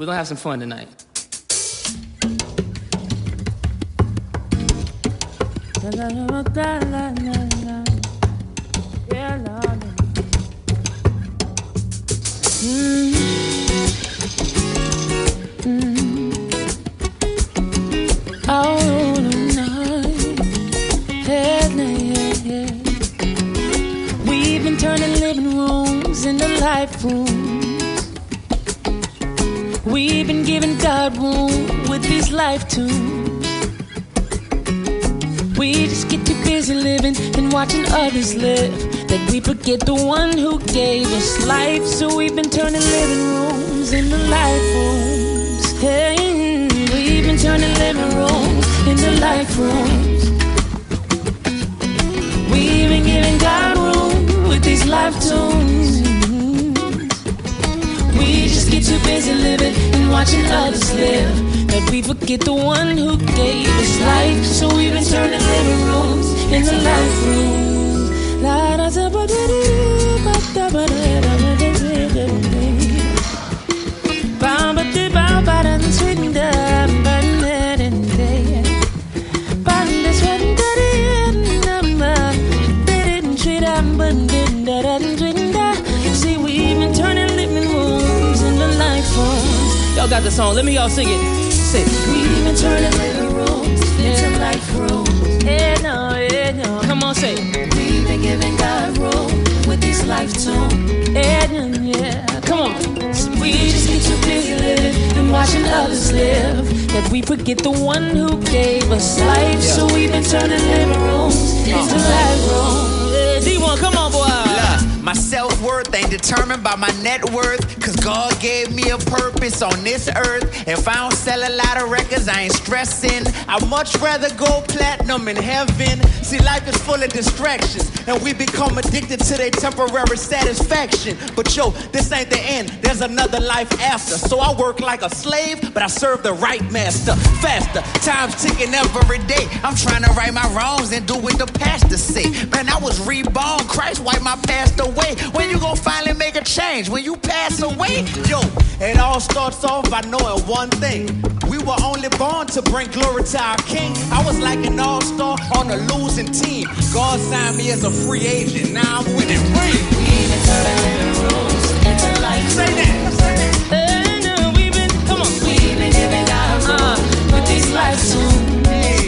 We're gonna have some fun tonight. We've been turning living rooms into life rooms. We've been giving God room with these life tunes. We just get too busy living and watching others live that we forget the one who gave us life. So we've been turning living rooms into life rooms. Hey, we've been turning living rooms into life rooms. We've been giving God room with these life tunes. We just get too busy living and watching others live that we forget the one who gave us life. So we've been turning living rooms into life rooms. See, we've been turning living rooms into life rooms. Y'all got the song. Let me y'all sing it. Say, we've been turning living rooms into life rooms. Yeah, no. Come on, say. We've been giving God room with these life tunes. Yeah. Come on. We just get too busy living and watching others live that we forget the one who gave us life. So we've been turning living rooms into life rooms. D1, come on, boy. My self-worth ain't determined by my net worth, cause God gave me a purpose on this earth. If I don't sell a lot of records, I ain't stressing. I'd much rather go platinum in heaven. See, life is full of distractions, and we become addicted to their temporary satisfaction. But yo, this ain't the end, there's another life after. So I work like a slave, but I serve the right master. Faster, time's ticking every day. I'm trying to right my wrongs and do what the pastor say. Man, I was reborn, Christ wiped my past away. When you gon' finally make a change? When you pass away? Yo, it all starts off by knowing one thing. We were only born to bring glory to our King. I was like an all-star on a losing team. God signed me as a free agent. Now I'm winning rings. We've been turning living rooms into life rooms. Say that. We've been giving God room with these life tunes.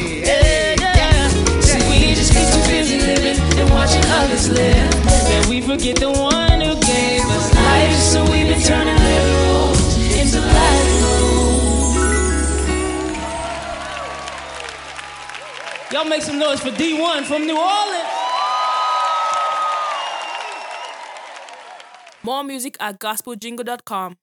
See, we just get too busy living and watching others live that we forget the one who gave us life. So we've been turning living rooms into life rooms. Y'all make some noise for D1 from New Orleans. More music at gospeljingle.com.